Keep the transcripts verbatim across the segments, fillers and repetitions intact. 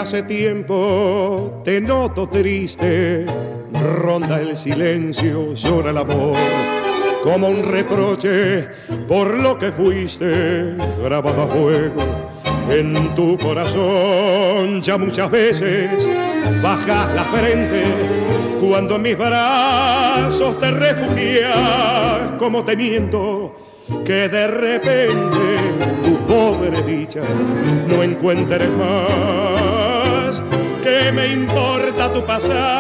hace tiempo te noto triste, ronda el silencio, llora el amor, como un reproche por lo que fuiste, grabado a fuego en tu corazón. Ya muchas veces bajas la frente cuando en mis brazos te refugias, como temiendo que de repente tu pobre dicha no encuentres más. ¿Qué me importa tu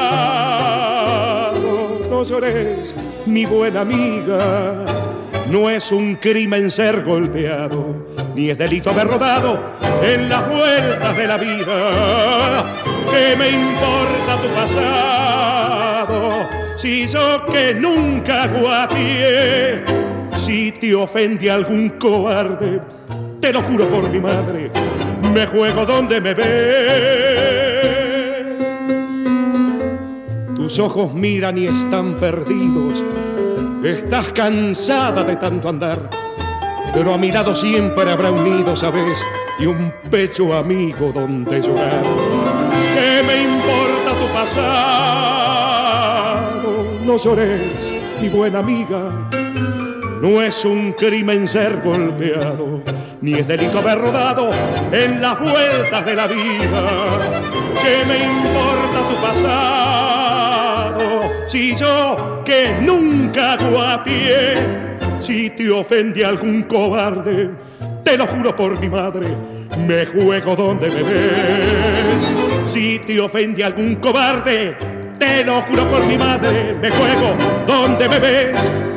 pasado? No llores, mi buena amiga. No es un crimen ser golpeado, ni es delito haber rodado en las vueltas de la vida. ¿Qué me importa tu pasado? Si yo que nunca guapié, si te ofende algún cobarde, te lo juro por mi madre, me juego donde me ve. Tus ojos miran y están perdidos, estás cansada de tanto andar, pero a mi lado siempre habrá un nido, ¿sabes? Y un pecho amigo donde llorar. ¿Qué me importa tu pasado? No llores, mi buena amiga. No es un crimen ser golpeado, ni es delito haber rodado en las vueltas de la vida. ¿Qué me importa tu pasado? Si yo que nunca guapié, si te ofende algún cobarde, te lo juro por mi madre, me juego donde me ves. Si te ofende algún cobarde, te lo juro por mi madre, me juego donde me ves.